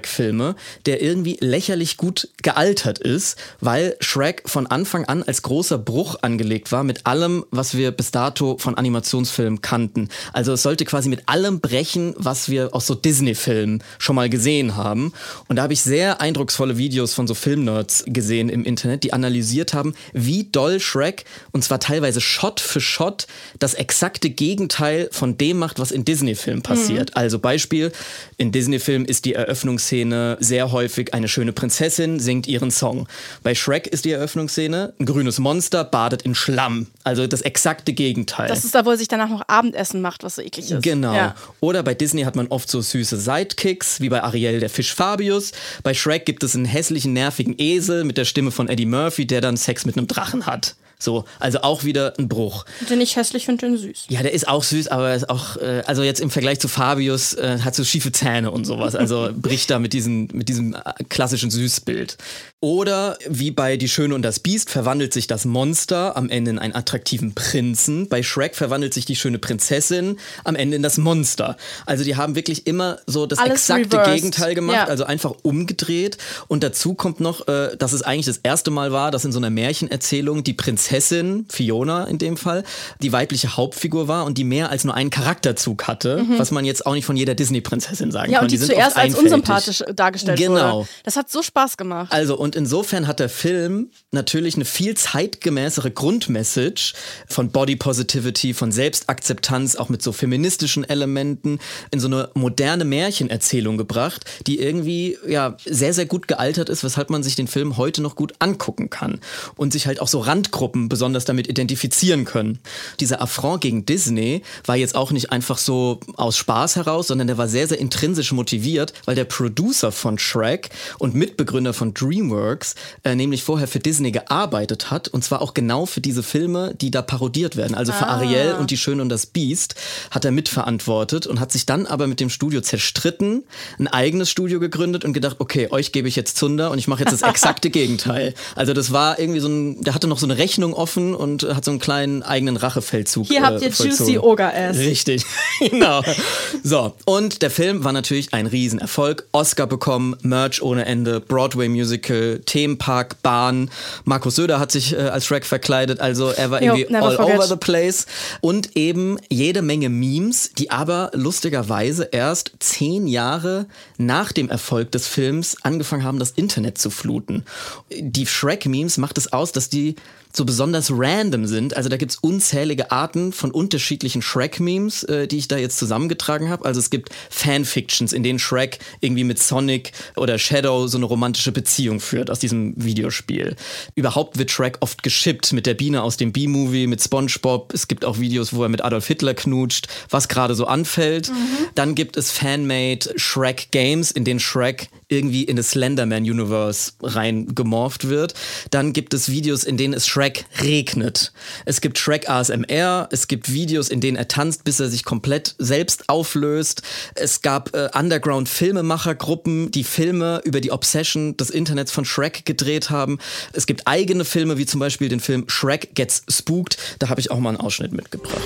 Speaker 2: Filme, der irgendwie lächerlich gut gealtert ist, weil Shrek von Anfang an als großer Bruch angelegt war mit allem, was wir bis dato von Animationsfilmen kannten. Also es sollte quasi mit allem brechen, was wir aus so Disney-Filmen schon mal gesehen haben. Und da habe ich sehr eindrucksvolle Videos von so Filmnerds gesehen im Internet, die analysiert haben, wie doll Shrek, und zwar teilweise Shot für Shot, das exakte Gegenteil von dem macht, was in Disney-Filmen passiert. Mhm. Also Beispiel, in Disney-Filmen ist die Eröffnungsszene sehr häufig eine schöne Prinzessin singt ihren Song. Bei Shrek ist die Eröffnungsszene ein grünes Monster badet in Schlamm. Also das exakte Gegenteil.
Speaker 3: Das ist da, wo er sich danach noch Abendessen macht, was so eklig ist.
Speaker 2: Genau.
Speaker 3: Ja.
Speaker 2: Oder bei Disney hat man oft so süße Sidekicks, wie bei Ariel der Fisch Fabius. Bei Shrek gibt es einen hässlichen, nervigen Esel mit der Stimme von Eddie Murphy, der dann Sex mit einem Drachen hat. So, also auch wieder ein Bruch.
Speaker 3: Den ich hässlich finde, den süß.
Speaker 2: Ja, der ist auch süß, aber ist auch, äh, also jetzt im Vergleich zu Fabius, äh, hat so schiefe Zähne und sowas. Also bricht da mit, diesen, mit diesem klassischen Süßbild. Oder wie bei Die Schöne und das Biest verwandelt sich das Monster am Ende in einen attraktiven Prinzen. Bei Shrek verwandelt sich die schöne Prinzessin am Ende in das Monster. Also die haben wirklich immer so das
Speaker 3: Alles
Speaker 2: exakte
Speaker 3: reversed.
Speaker 2: Gegenteil gemacht,
Speaker 3: Ja.
Speaker 2: also einfach umgedreht. Und dazu kommt noch, äh, dass es eigentlich das erste Mal war, dass in so einer Märchenerzählung die Prinzessin, Fiona in dem Fall, die weibliche Hauptfigur war und die mehr als nur einen Charakterzug hatte, mhm. was man jetzt auch nicht von jeder Disney-Prinzessin sagen
Speaker 3: Ja,
Speaker 2: kann.
Speaker 3: und die,
Speaker 2: sind
Speaker 3: zuerst
Speaker 2: oft
Speaker 3: als
Speaker 2: einfältig.
Speaker 3: unsympathisch dargestellt
Speaker 2: Genau.
Speaker 3: wurde. Das hat so Spaß gemacht.
Speaker 2: Also und insofern hat der Film natürlich eine viel zeitgemäßere Grundmessage von Body Positivity, von Selbstakzeptanz, auch mit so feministischen Elementen, in so eine moderne Märchenerzählung gebracht, die irgendwie ja sehr, sehr gut gealtert ist, weshalb man sich den Film heute noch gut angucken kann und sich halt auch so Randgruppen besonders damit identifizieren können. Dieser Affront gegen Disney war jetzt auch nicht einfach so aus Spaß heraus, sondern der war sehr, sehr intrinsisch motiviert, weil der Producer von Shrek und Mitbegründer von DreamWorks äh, nämlich vorher für Disney gearbeitet hat und zwar auch genau für diese Filme, die da parodiert werden. Also für
Speaker 3: Ah.
Speaker 2: Ariel und Die Schöne und das Biest hat er mitverantwortet und hat sich dann aber mit dem Studio zerstritten, ein eigenes Studio gegründet und gedacht, okay, euch gebe ich jetzt Zunder und ich mache jetzt das exakte Gegenteil. Also das war irgendwie so ein, der hatte noch so eine Rechnung offen und hat so einen kleinen eigenen Rachefeldzug
Speaker 3: Hier
Speaker 2: äh,
Speaker 3: habt ihr
Speaker 2: vollzogen.
Speaker 3: Juicy Ogre Ass.
Speaker 2: Richtig, genau. So, und der Film war natürlich ein Riesenerfolg. Oscar bekommen, Merch ohne Ende, Broadway-Musical, Themenpark, Bahn. Markus Söder hat sich äh, als Shrek verkleidet, also er war
Speaker 3: Jo,
Speaker 2: irgendwie
Speaker 3: never
Speaker 2: all
Speaker 3: forget.
Speaker 2: over the place. Und eben jede Menge Memes, die aber lustigerweise erst zehn Jahre nach dem Erfolg des Films angefangen haben, das Internet zu fluten. Die Shrek-Memes macht es aus, dass die so besonders random sind. Also da gibt's unzählige Arten von unterschiedlichen Shrek-Memes, äh, die ich da jetzt zusammengetragen habe. Also es gibt Fanfictions, in denen Shrek irgendwie mit Sonic oder Shadow so eine romantische Beziehung führt aus diesem Videospiel. Überhaupt wird Shrek oft geschippt mit der Biene aus dem B-Movie, mit SpongeBob. Es gibt auch Videos, wo er mit Adolf Hitler knutscht, was gerade so anfällt. Mhm. Dann gibt es Fanmade Shrek-Games, in denen Shrek irgendwie in das Slenderman-Universe reingemorpht wird. Dann gibt es Videos, in denen es Shrek regnet. Es gibt Shrek A S M R, es gibt Videos, in denen er tanzt, bis er sich komplett selbst auflöst. Es gab äh, Underground-Filmemachergruppen, die Filme über die Obsession des Internets von Shrek gedreht haben. Es gibt eigene Filme, wie zum Beispiel den Film Shrek Gets Spooked. Da habe ich auch mal einen Ausschnitt mitgebracht.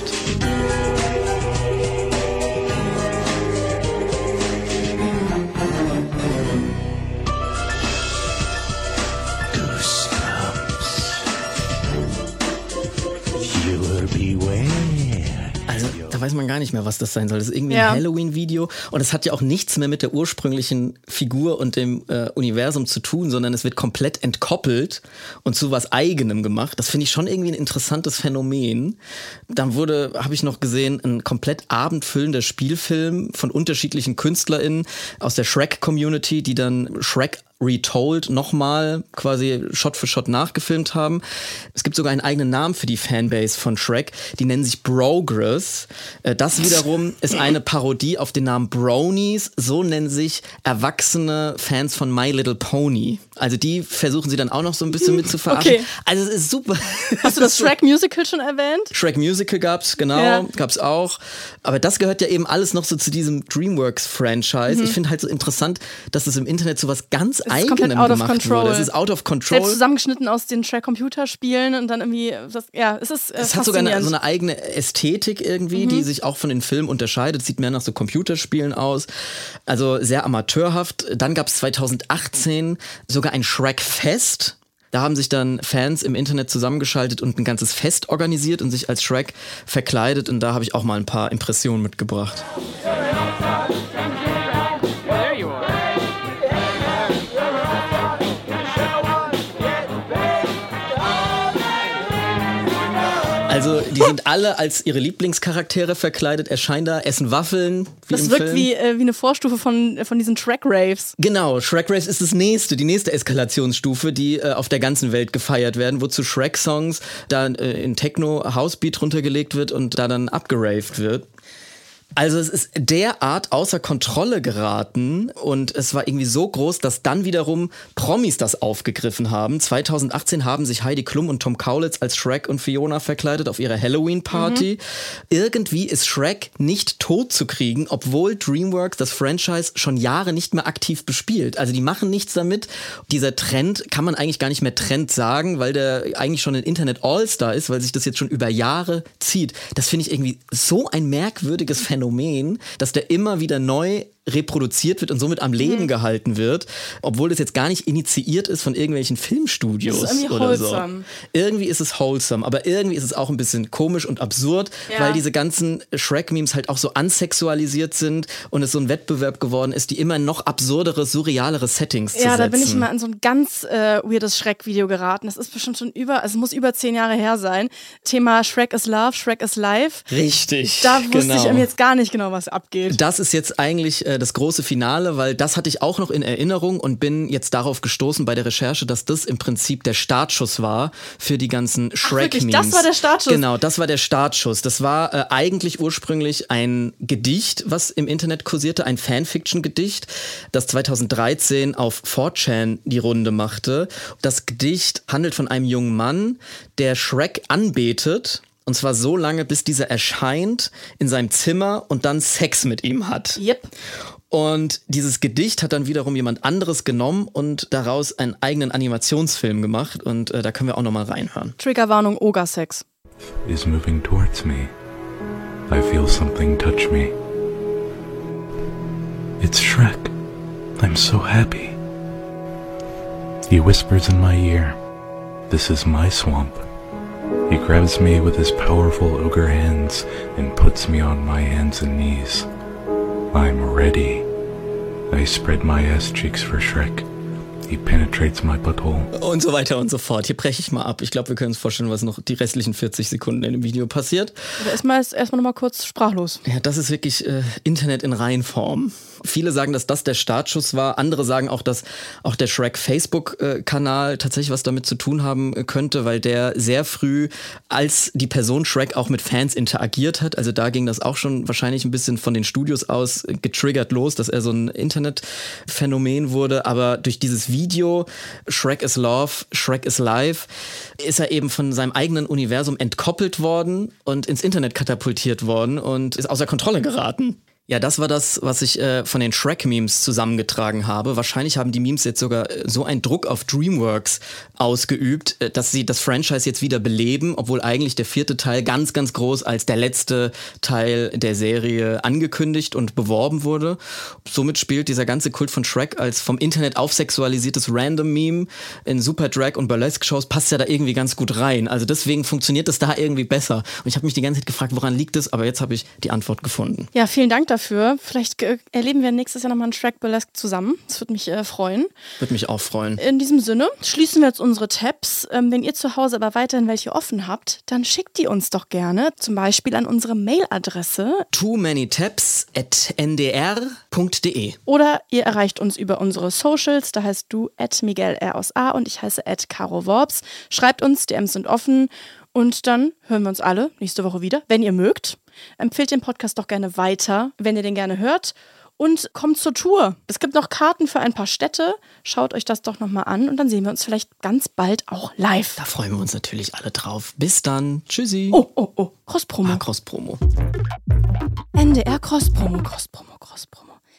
Speaker 2: Also, da weiß man gar nicht mehr, was das sein soll. Das ist irgendwie
Speaker 3: Ja.
Speaker 2: ein Halloween-Video und es hat ja auch nichts mehr mit der ursprünglichen Figur und dem äh, Universum zu tun, sondern es wird komplett entkoppelt und zu was Eigenem gemacht. Das finde ich schon irgendwie ein interessantes Phänomen. Dann wurde, habe ich noch gesehen, ein komplett abendfüllender Spielfilm von unterschiedlichen KünstlerInnen aus der Shrek-Community, die dann Shrek Retold nochmal quasi Shot für Shot nachgefilmt haben. Es gibt sogar einen eigenen Namen für die Fanbase von Shrek. Die nennen sich Brogress. Äh, Das wiederum ist eine Parodie auf den Namen Bronies. So nennen sich erwachsene Fans von My Little Pony. Also die versuchen sie dann auch noch so ein bisschen mit zu verarschen.
Speaker 3: Okay.
Speaker 2: Also es ist super.
Speaker 3: Hast du das Shrek Musical schon erwähnt?
Speaker 2: Shrek Musical gab's, genau,
Speaker 3: Ja.
Speaker 2: gab's auch. Aber das gehört ja eben alles noch so zu diesem DreamWorks-Franchise.
Speaker 3: Mhm.
Speaker 2: Ich finde halt so interessant, dass es im Internet so was ganz
Speaker 3: ist
Speaker 2: Eigenem
Speaker 3: komplett out of
Speaker 2: gemacht
Speaker 3: control.
Speaker 2: wurde. Es ist out of control.
Speaker 3: Selbst zusammengeschnitten aus den Track-Computerspielen und dann irgendwie, das, ja, es ist äh,
Speaker 2: Es hat sogar eine,
Speaker 3: faszinierend.
Speaker 2: so eine eigene Ästhetik irgendwie,
Speaker 3: Mhm.
Speaker 2: die sich auch von den Filmen unterscheidet. Sieht mehr nach so Computerspielen aus. Also sehr amateurhaft. Dann gab es zweitausendachtzehn sogar ein Shrek-Fest. Da haben sich dann Fans im Internet zusammengeschaltet und ein ganzes Fest organisiert und sich als Shrek verkleidet. Und da habe ich auch mal ein paar Impressionen mitgebracht. Also die sind alle als ihre Lieblingscharaktere verkleidet, erscheinen da, essen Waffeln. Wie
Speaker 3: Das
Speaker 2: im
Speaker 3: wirkt
Speaker 2: Film.
Speaker 3: wie, äh, wie eine Vorstufe von, von diesen Track-Raves.
Speaker 2: Genau, Shrek Raves ist das nächste, die nächste Eskalationsstufe, die äh, auf der ganzen Welt gefeiert werden, wo zu Shrek-Songs dann äh, in Techno-Housebeat runtergelegt wird und da dann abgeraved wird. Also es ist derart außer Kontrolle geraten und es war irgendwie so groß, dass dann wiederum Promis das aufgegriffen haben. zweitausendachtzehn haben sich Heidi Klum und Tom Kaulitz als Shrek und Fiona verkleidet auf ihrer Halloween-Party. Mhm. Irgendwie ist Shrek nicht tot zu kriegen, obwohl DreamWorks das Franchise schon Jahre nicht mehr aktiv bespielt. Also die machen nichts damit. Dieser Trend kann man eigentlich gar nicht mehr Trend sagen, weil der eigentlich schon ein Internet-All-Star ist, weil sich das jetzt schon über Jahre zieht. Das finde ich irgendwie so ein merkwürdiges Phänomen. Phänomen, dass der immer wieder neu reproduziert wird und somit am Leben mhm. gehalten wird, obwohl das jetzt gar nicht initiiert ist von irgendwelchen Filmstudios
Speaker 3: das ist irgendwie
Speaker 2: oder
Speaker 3: wholesome.
Speaker 2: so. Irgendwie ist es wholesome, aber irgendwie ist es auch ein bisschen komisch und absurd,
Speaker 3: ja.
Speaker 2: weil diese ganzen Shrek-Memes halt auch so ansexualisiert sind und es so ein Wettbewerb geworden ist, die immer in noch absurdere, surrealere Settings zu
Speaker 3: Ja,
Speaker 2: setzen.
Speaker 3: da bin ich mal in so ein ganz äh, weirdes Shrek-Video geraten. Das ist bestimmt schon über, also es muss über zehn Jahre her sein. Thema Shrek is Love, Shrek is Life.
Speaker 2: Richtig,
Speaker 3: Da wusste
Speaker 2: genau.
Speaker 3: ich jetzt gar nicht genau, was abgeht.
Speaker 2: Das ist jetzt eigentlich äh, das große Finale, weil das hatte ich auch noch in Erinnerung und bin jetzt darauf gestoßen bei der Recherche, dass das im Prinzip der Startschuss war für die ganzen Shrek-Memes.
Speaker 3: Das war der Startschuss?
Speaker 2: Genau, das war der Startschuss. Das war äh, eigentlich ursprünglich ein Gedicht, was im Internet kursierte, ein Fanfiction-Gedicht, das zweitausenddreizehn auf four chan die Runde machte. Das Gedicht handelt von einem jungen Mann, der Shrek anbetet. Und zwar so lange, bis dieser erscheint in seinem Zimmer und dann Sex mit ihm hat.
Speaker 3: Yep.
Speaker 2: Und dieses Gedicht hat dann wiederum jemand anderes genommen und daraus einen eigenen Animationsfilm gemacht. Und äh, da können wir auch nochmal reinhören.
Speaker 3: Triggerwarnung, Ogersex.
Speaker 6: Is moving towards me. I feel something touch me. It's Shrek. I'm so happy. He whispers in my ear, "This is my swamp." He grabs me with his powerful ogre hands and puts me on my hands and knees. I'm ready. I spread my ass cheeks for Shrek. He penetrates my butthole.
Speaker 2: Und so weiter und so fort. Hier breche ich mal ab. Ich glaube, wir können uns vorstellen, was noch die restlichen vierzig Sekunden in dem Video passiert.
Speaker 3: Aber erstmal ist erstmal nochmal kurz sprachlos.
Speaker 2: Ja, das ist wirklich äh, Internet in Reihenform. Viele sagen, dass das der Startschuss war. Andere sagen auch, dass auch der Shrek-Facebook-Kanal tatsächlich was damit zu tun haben könnte, weil der sehr früh als die Person Shrek auch mit Fans interagiert hat. Also da ging das auch schon wahrscheinlich ein bisschen von den Studios aus getriggert los, dass er so ein Internetphänomen wurde. Aber durch dieses Video Shrek is Love, Shrek is Life ist er eben von seinem eigenen Universum entkoppelt worden und ins Internet katapultiert worden und ist außer Kontrolle geraten. Ja, das war das, was ich äh, von den Shrek-Memes zusammengetragen habe. Wahrscheinlich haben die Memes jetzt sogar äh, so einen Druck auf DreamWorks ausgeübt, äh, dass sie das Franchise jetzt wieder beleben, obwohl eigentlich der vierte Teil ganz, ganz groß als der letzte Teil der Serie angekündigt und beworben wurde. Somit spielt dieser ganze Kult von Shrek als vom Internet aufsexualisiertes Random-Meme in Super Drag- und Burlesque-Shows passt ja da irgendwie ganz gut rein. Also deswegen funktioniert das da irgendwie besser. Und ich habe mich die ganze Zeit gefragt, woran liegt es? Aber jetzt habe ich die Antwort gefunden.
Speaker 3: Ja, vielen Dank dafür. Vielleicht äh, erleben wir nächstes Jahr nochmal einen Shrek Burlesque zusammen. Das würde mich äh, freuen.
Speaker 2: Würde mich auch freuen.
Speaker 3: In diesem Sinne schließen wir jetzt unsere Tabs. Ähm, wenn ihr zu Hause aber weiterhin welche offen habt, dann schickt die uns doch gerne. Zum Beispiel an unsere Mailadresse.
Speaker 2: too many tabs at n d r punkt d e.
Speaker 3: Oder ihr erreicht uns über unsere Socials. Da heißt du at Miguel R aus A und ich heiße at Caro Worps. Schreibt uns, D Ms sind offen. Und dann hören wir uns alle nächste Woche wieder, wenn ihr mögt. Empfehlt den Podcast doch gerne weiter, wenn ihr den gerne hört. Und kommt zur Tour. Es gibt noch Karten für ein paar Städte. Schaut euch das doch nochmal an und dann sehen wir uns vielleicht ganz bald auch live.
Speaker 2: Da freuen wir uns natürlich alle drauf. Bis dann. Tschüssi.
Speaker 3: Oh, oh, oh. Cross-Promo.
Speaker 2: Ah, Cross-Promo.
Speaker 3: N D R Cross-Promo, Cross-Promo, Cross-Promo.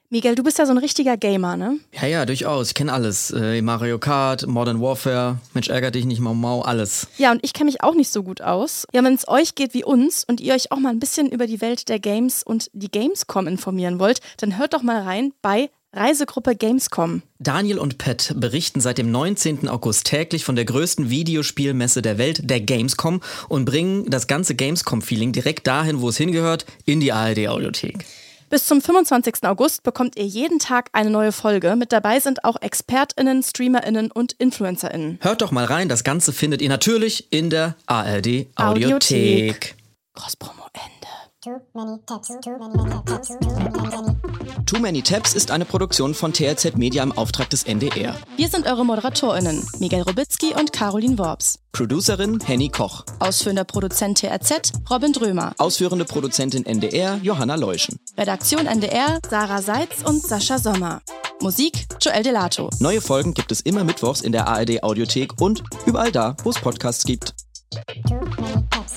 Speaker 3: Miguel, du bist ja so ein richtiger Gamer, ne?
Speaker 2: Ja, ja, durchaus. Ich kenne alles. Äh, Mario Kart, Modern Warfare, Mensch, ärgert dich nicht, Mau Mau, alles.
Speaker 3: Ja, und ich kenne mich auch nicht so gut aus. Ja, wenn es euch geht wie uns und ihr euch auch mal ein bisschen über die Welt der Games und die Gamescom informieren wollt, dann hört doch mal rein bei Reisegruppe Gamescom.
Speaker 2: Daniel und Pat berichten seit dem neunzehnten August täglich von der größten Videospielmesse der Welt, der Gamescom, und bringen das ganze Gamescom-Feeling direkt dahin, wo es hingehört, in die A R D-Audiothek.
Speaker 3: Bis zum fünfundzwanzigsten August bekommt ihr jeden Tag eine neue Folge. Mit dabei sind auch ExpertInnen, StreamerInnen und InfluencerInnen.
Speaker 2: Hört doch mal rein, das Ganze findet ihr natürlich in der A R D-Audiothek.
Speaker 3: Großpromo Ende.
Speaker 4: Too many tabs, too many tabs, too many tabs.
Speaker 2: Too Many Tabs ist eine Produktion von T R Z Media im Auftrag des N D R.
Speaker 3: Wir sind eure ModeratorInnen, Miguel Robitzky und Caroline Worps.
Speaker 2: Producerin Henny Koch.
Speaker 3: Ausführender Produzent T R Z, Robin Drömer.
Speaker 2: Ausführende Produzentin N D R, Johanna Leuschen.
Speaker 3: Redaktion N D R, Sarah Seitz und Sascha Sommer. Musik, Joel Delato.
Speaker 2: Neue Folgen gibt es immer mittwochs in der A R D Audiothek und überall da, wo es Podcasts gibt.
Speaker 4: Too many tabs.